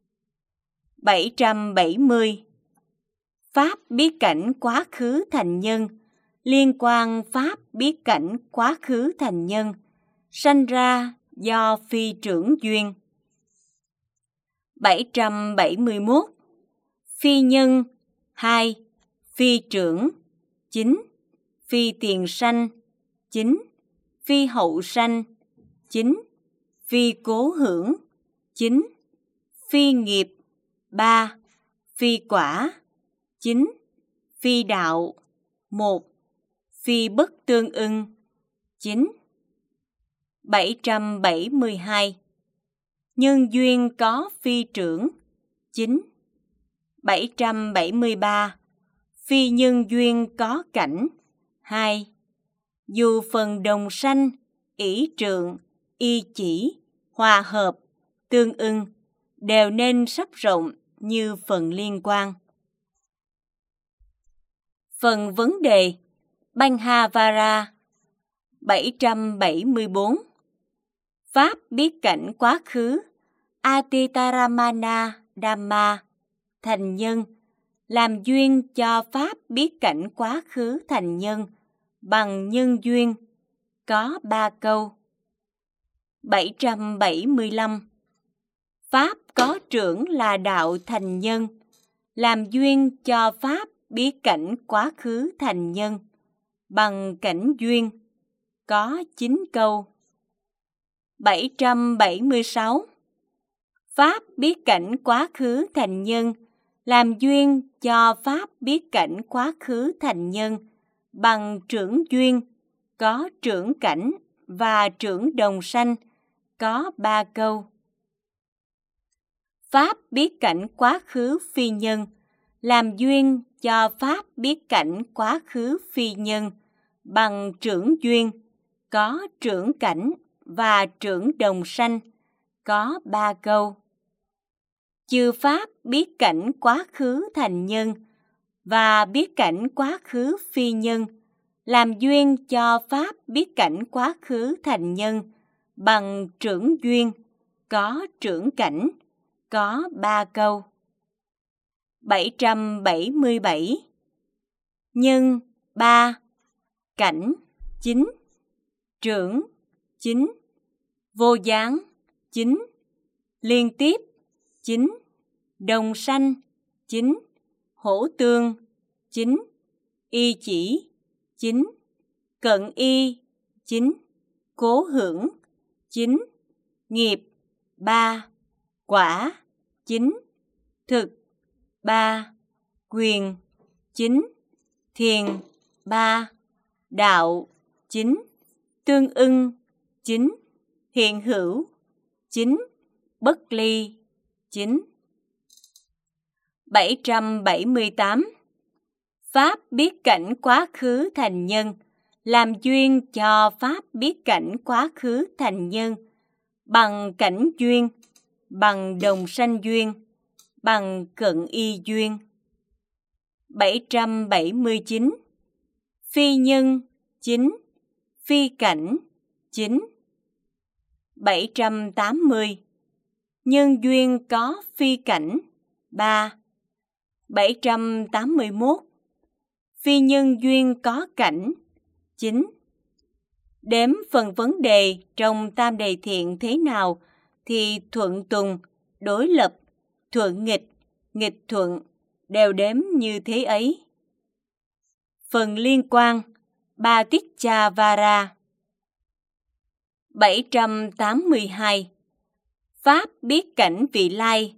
770. Pháp biết cảnh quá khứ thành nhân, liên quan pháp biết cảnh quá khứ thành nhân, sanh ra do phi trưởng duyên. 771. Phi nhân 2, phi trưởng 9, phi tiền sanh 9, phi hậu sanh 9, phi cố hưởng 9, phi nghiệp 3, phi quả 9, phi đạo 1, phi bất tương ưng 9. 772. Nhân duyên có phi trưởng, 9. 773. Phi nhân duyên có cảnh, 2. Dù phần đồng sanh, ỷ trượng, y chỉ, hòa hợp, tương ưng, đều nên sắp rộng như phần liên quan. Phần vấn đề Bhanhavara 774. Pháp biết cảnh quá khứ Atitaramana Dhamma thành nhân, làm duyên cho Pháp biết cảnh quá khứ thành nhân bằng nhân duyên, có 3 câu. 775. Pháp có trưởng là đạo thành nhân, làm duyên cho Pháp biết cảnh quá khứ thành nhân bằng cảnh duyên, có 9 câu. 776. Pháp biết cảnh quá khứ thành nhân, làm duyên cho Pháp biết cảnh quá khứ thành nhân bằng trưởng duyên, có trưởng cảnh và trưởng đồng sanh, có 3 câu. Pháp biết cảnh quá khứ phi nhân, làm duyên cho Pháp biết cảnh quá khứ phi nhân bằng trưởng duyên, có trưởng cảnh và trưởng đồng sanh, có 3 câu. Chư Pháp biết cảnh quá khứ thành nhân và biết cảnh quá khứ phi nhân, làm duyên cho Pháp biết cảnh quá khứ thành nhân bằng trưởng duyên, có trưởng cảnh, có 3 câu. 777. Nhân 3, cảnh 9, trưởng 9, vô gián 9, liên tiếp 9, đồng sanh 9, hỗ tương 9, y chỉ 9, cận y 9, cố hưởng 9, nghiệp 3, quả 9, thực 3, quyền 9, thiền 3, đạo 9, tương ưng 9, hiện hữu 9, bất ly 9. 778. Pháp biết cảnh quá khứ thành nhân, làm duyên cho Pháp biết cảnh quá khứ thành nhân bằng cảnh duyên, bằng đồng sanh duyên, bằng cận y duyên. 779. Phi nhân 9, phi cảnh 9. 780. Nhân duyên có phi cảnh 3. 781. Phi nhân duyên có cảnh 9. Đếm phần vấn đề trong tam đề thiện thế nào thì thuận tùng, đối lập, thuận nghịch, nghịch thuận đều đếm như thế ấy. Phần liên quan Bhattichavara 782. Pháp biết cảnh vị lai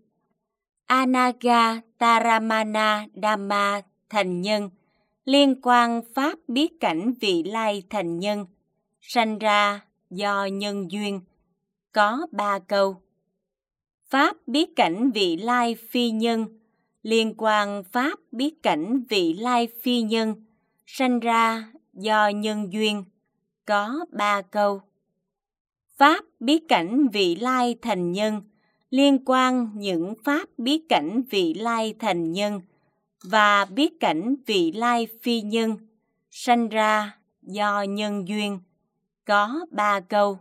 Anagataramana Dhamma thành nhân, liên quan Pháp biết cảnh vị lai thành nhân, sanh ra do nhân duyên, có 3 câu. Pháp biết cảnh vị lai phi nhân, liên quan Pháp biết cảnh vị lai phi nhân, sanh ra do nhân duyên, có 3 câu. Pháp biết cảnh vị lai thành nhân, liên quan những Pháp biết cảnh vị lai thành nhân và biết cảnh vị lai phi nhân, sanh ra do nhân duyên, có 3 câu.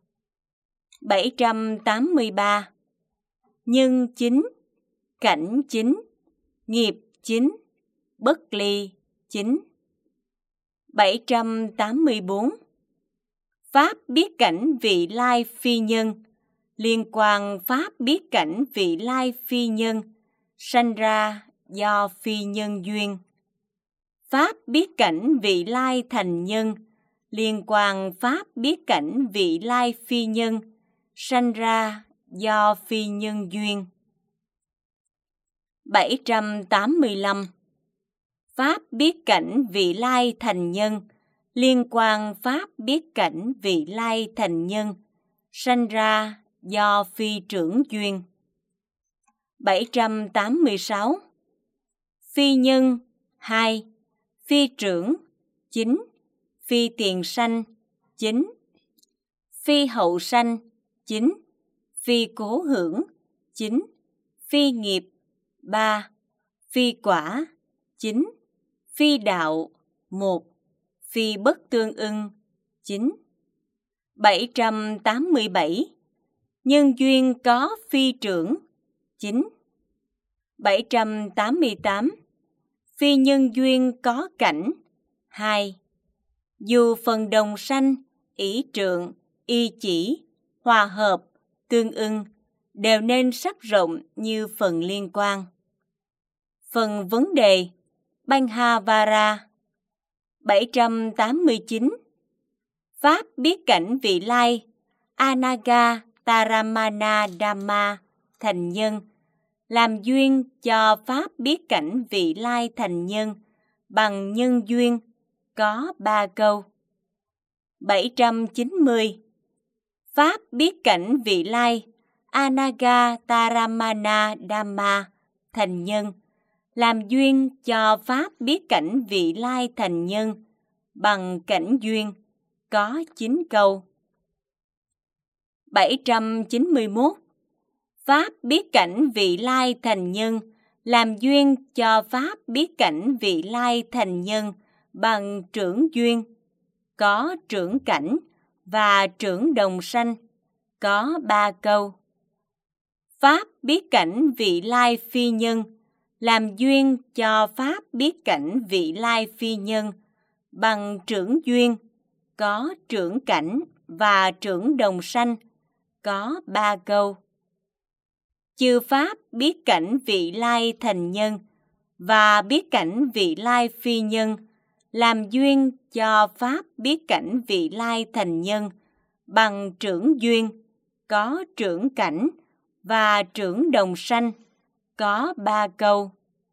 783. Nhân 9, cảnh 9, nghiệp 9, bất ly 9. 784. Pháp biết cảnh vị lai phi nhân, liên quan Pháp biết cảnh vị lai phi nhân, sanh ra do phi nhân duyên. Pháp biết cảnh vị lai thành nhân, liên quan Pháp biết cảnh vị lai phi nhân, sanh ra do phi nhân duyên. 785. Pháp biết cảnh vị lai thành nhân, liên quan pháp biết cảnh vị lai thành nhân, sanh ra do phi trưởng duyên. 786. Phi nhân 2, phi trưởng 9, phi tiền sanh 9, phi hậu sanh 9, phi cố hưởng 9, phi nghiệp 3, phi quả 9, phi đạo 1, phi bất tương ưng 9. 787. Nhân duyên có phi trưởng 9. 788. Phi nhân duyên có cảnh 2. Dù phần đồng sanh, ỷ trượng, y chỉ, hòa hợp, tương ưng đều nên sắc rộng như phần liên quan. Phần vấn đề Banh-ha-va-ra. 789. Pháp biết cảnh vị lai Anaga Taramana Dhamma thành nhân, làm duyên cho pháp biết cảnh vị lai thành nhân bằng nhân duyên, có 3 câu. 790. Pháp biết cảnh vị lai Anaga Taramana Dhamma thành nhân, làm duyên cho pháp biết cảnh vị lai thành nhân bằng cảnh duyên, có 9 câu. 791. Pháp biết cảnh vị lai thành nhân, làm duyên cho pháp biết cảnh vị lai thành nhân bằng trưởng duyên, có trưởng cảnh và trưởng đồng sanh, có 3 câu. Pháp biết cảnh vị lai phi nhân, làm duyên cho pháp biết cảnh vị lai phi nhân bằng trưởng duyên, có trưởng cảnh và trưởng đồng sanh, có 3 câu. Chư pháp biết cảnh vị lai thành nhân và biết cảnh vị lai phi nhân, làm duyên cho pháp biết cảnh vị lai thành nhân bằng trưởng duyên, có trưởng cảnh và trưởng đồng sanh, có 3 câu.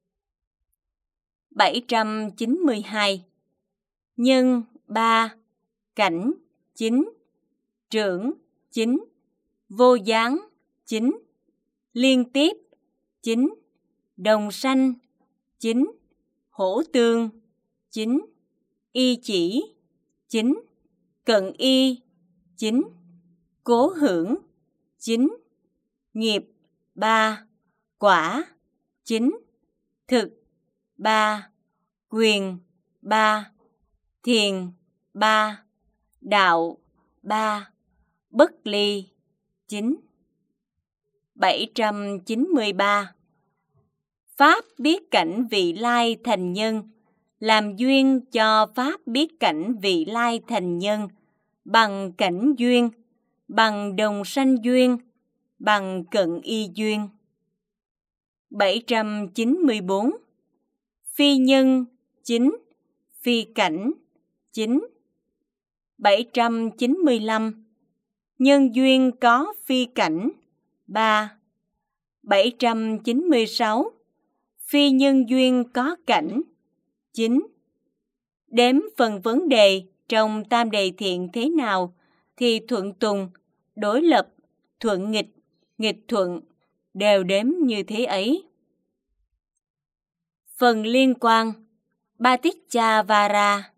792. Nhân 3, cảnh 9, trưởng 9, vô gián 9, liên tiếp 9, đồng sanh 9, hỗ tương 9, y chỉ 9, cận y 9, cố hưởng 9, nghiệp 3, quả 9, thực 3, quyền 3, thiền 3, đạo 3, bất ly 9. 793. Pháp biết cảnh vị lai thành nhân, làm duyên cho pháp biết cảnh vị lai thành nhân bằng cảnh duyên, bằng đồng sanh duyên, bằng cận y duyên. 794. Phi nhân 9, phi cảnh 9. 795. Nhân duyên có phi cảnh 3. 796. Phi nhân duyên có cảnh 9. Đếm phần vấn đề trong tam đề thiện thế nào thì thuận tùng, đối lập, thuận nghịch, nghịch thuận đều đếm như thế ấy. Phần liên quan Paticca-vara.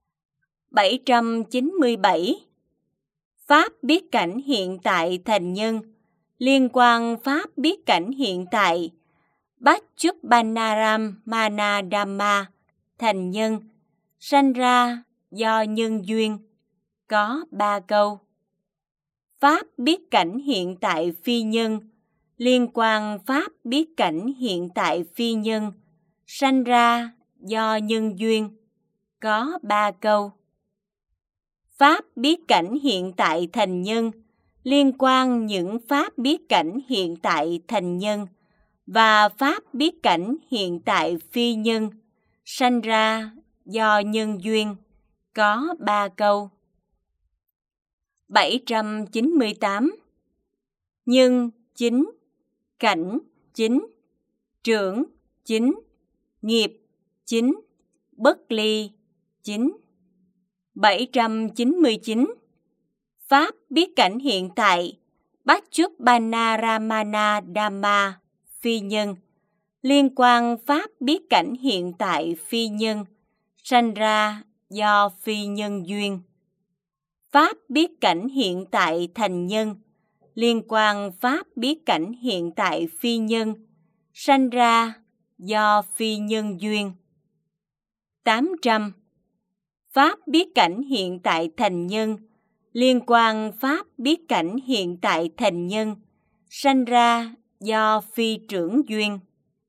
797. Pháp biết cảnh hiện tại thành nhân, liên quan pháp biết cảnh hiện tại Bachupanaram Mana Dhamma thành nhân, sanh ra do nhân duyên, có 3 câu. Pháp biết cảnh hiện tại phi nhân, liên quan pháp biết cảnh hiện tại phi nhân, sanh ra do nhân duyên, có 3 câu. Pháp biết cảnh hiện tại thành nhân, liên quan những pháp biết cảnh hiện tại thành nhân và pháp biết cảnh hiện tại phi nhân, sanh ra do nhân duyên, có 3 câu. 798. Nhân 9, cảnh 9, trưởng 9, nghiệp 9, bất ly 9. 799. Pháp biết cảnh hiện tại, Paccuppannaramana Dhamma, phi nhân. Liên quan Pháp biết cảnh hiện tại phi nhân, sanh ra do phi nhân duyên. Pháp biết cảnh hiện tại thành nhân, liên quan Pháp biết cảnh hiện tại phi nhân, sanh ra do phi nhân duyên. 800. Pháp biết cảnh hiện tại thành nhân, liên quan Pháp biết cảnh hiện tại thành nhân, sanh ra do phi trưởng duyên.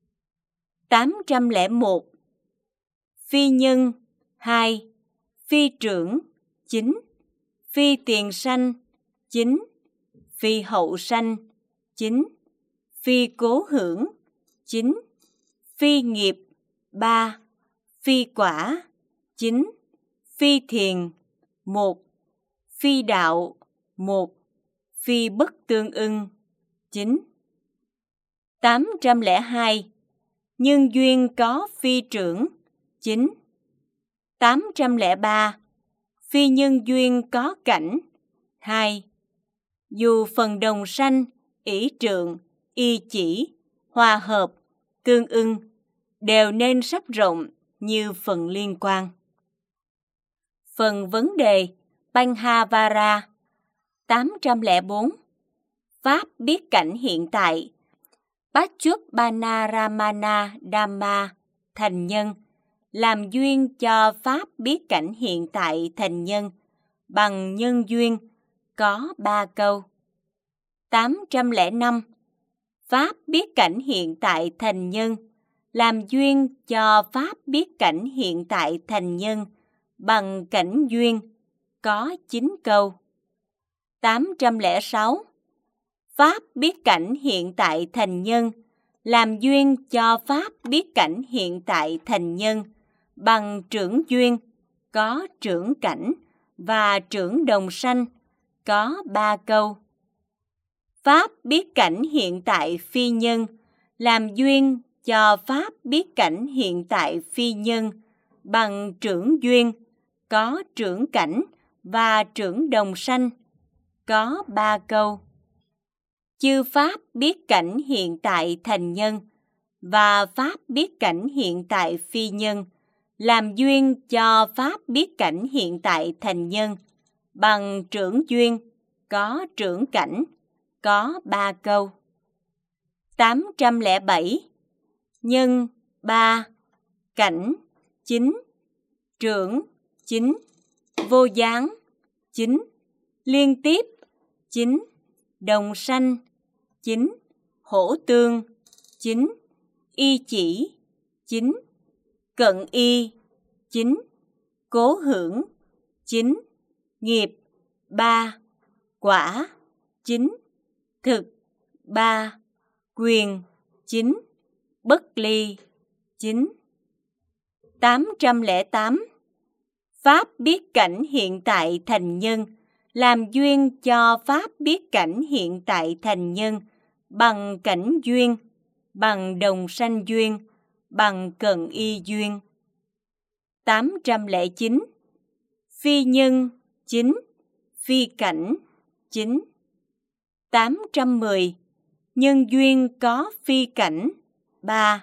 801. Phi nhân 2, phi trưởng 9, phi tiền sanh 9, phi hậu sanh 9, phi cố hưởng 9, phi nghiệp 3, phi quả 9, phi thiền 1, phi đạo 1, phi bất tương ưng 9. 802. Nhân duyên có phi trưởng 9. 803. Phi nhân duyên có cảnh 2. Dù phần đồng sanh, ỷ trượng, y chỉ, hòa hợp, tương ưng đều nên sắp rộng như phần liên quan. Phần vấn đề Panhavara 804. Pháp biết cảnh hiện tại, Paccuppannaramana Dhamma, thành nhân, làm duyên cho Pháp biết cảnh hiện tại thành nhân, bằng nhân duyên, có 3 câu. 805. Pháp biết cảnh hiện tại thành nhân, làm duyên cho Pháp biết cảnh hiện tại thành nhân, bằng cảnh duyên, có 9 câu. 806. Pháp biết cảnh hiện tại thành nhân, làm duyên cho Pháp biết cảnh hiện tại thành nhân, bằng trưởng duyên, có trưởng cảnh, và trưởng đồng sanh, có 3 câu. Pháp biết cảnh hiện tại phi nhân, làm duyên cho Pháp biết cảnh hiện tại phi nhân, bằng trưởng duyên, có trưởng cảnh, và trưởng đồng sanh, có 3 câu. Chư Pháp biết cảnh hiện tại thành nhân, và Pháp biết cảnh hiện tại phi nhân, làm duyên cho Pháp biết cảnh hiện tại thành nhân, bằng trưởng duyên, có trưởng cảnh, có 3 câu. 807. Nhân 3, cảnh 9, trưởng 9, vô gián 9, liên tiếp 9, đồng sanh 9, hỗ tương 9, y chỉ 9, cận y 9, cố hưởng 9, nghiệp 3, quả 9, thực 3, quyền 9, bất ly 9. 808. Pháp biết cảnh hiện tại thành nhân, làm duyên cho Pháp biết cảnh hiện tại thành nhân, bằng cảnh duyên, bằng đồng sanh duyên, bằng cận y duyên. 809. Phi nhân 9, phi cảnh 9. 810. Nhân duyên có phi cảnh 3.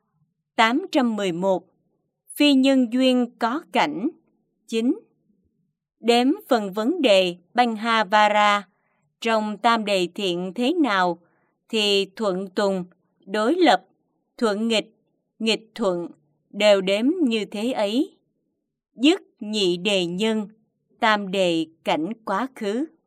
811. Phi nhân duyên có cảnh 9. Đếm phần vấn đề Panhavara trong tam đề thiện thế nào thì thuận tùng, đối lập, thuận nghịch, nghịch thuận đều đếm như thế ấy. Dứt nhị đề nhân, tam đề cảnh quá khứ.